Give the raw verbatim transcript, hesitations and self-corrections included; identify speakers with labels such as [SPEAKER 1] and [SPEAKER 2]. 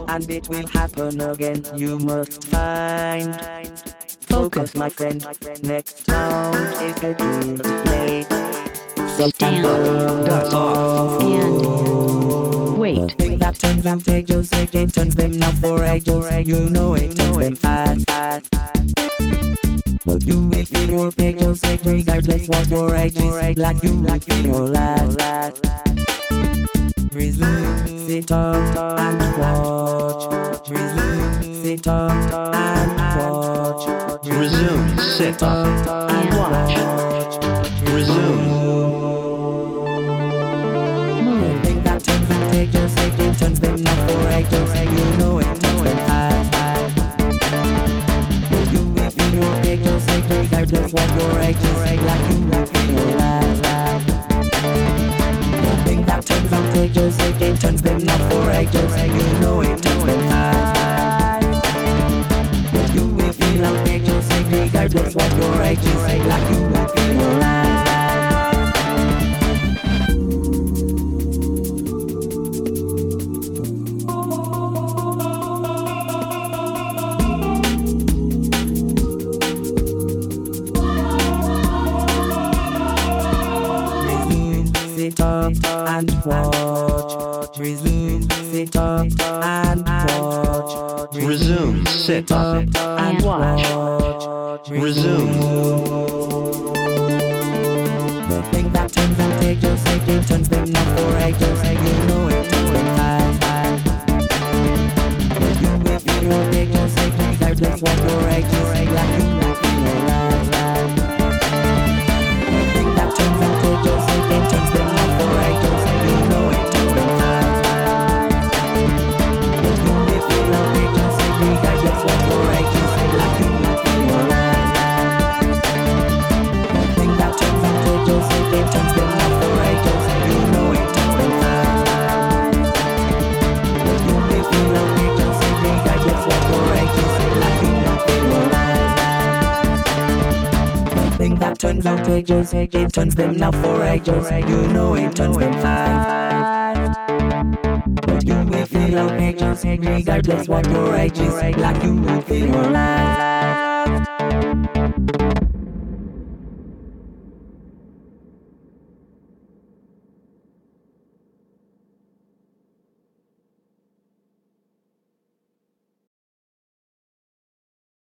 [SPEAKER 1] and it will happen again. You must find focus, my friend. Next round is a deal late.
[SPEAKER 2] Stand.
[SPEAKER 3] That's off.
[SPEAKER 2] And wait.
[SPEAKER 1] Thing that turns them take you sick, it turns them not for ages. You know it, turns them fast, fast. But you will feel your pain, you sick regardless what your age is. Like you like feel your last. Resume, sit up and watch. Resume, sit up and watch.
[SPEAKER 3] Resume, sit up
[SPEAKER 1] and watch.
[SPEAKER 3] Resume.
[SPEAKER 1] Think that turns them take your sick, it turns them not for ages. You know it, turns them fast, fast. But you will feel your pain, you sick regardless what your age is. Like you like feel your last. Think that turns them take your sick, it turns them not for ages. You know it, turns them fast. But you will feel your pain, you sick regardless what your age is. Like you like feel your last. Sit up and watch. Resume, sit up and watch.
[SPEAKER 3] Resume, sit up
[SPEAKER 1] and watch.
[SPEAKER 3] Resume.
[SPEAKER 1] The thing that turns them take your sick, it turns them not for ages. You know it, turns them fast, fast. But you will feel your pain, your sick regardless what your age is. Like you will feel your last, last. The thing that turns them take your sick, it turns them not for ages. You know it, turns them fast, fast. But you will feel your pain, your sick regardless what your age is. Like you will feel your last, last. The thing that turns them take your sick, it turns them not for ages. You know it, turns them fast. But you will feel your pain, your sick regardless what your age is. Like you will feel your last, last. The thing that turns them take your sick, it turns them not for ages. You know it, turns them fast. But you will feel your pain, your sick regardless what your age is. Like you will feel your last.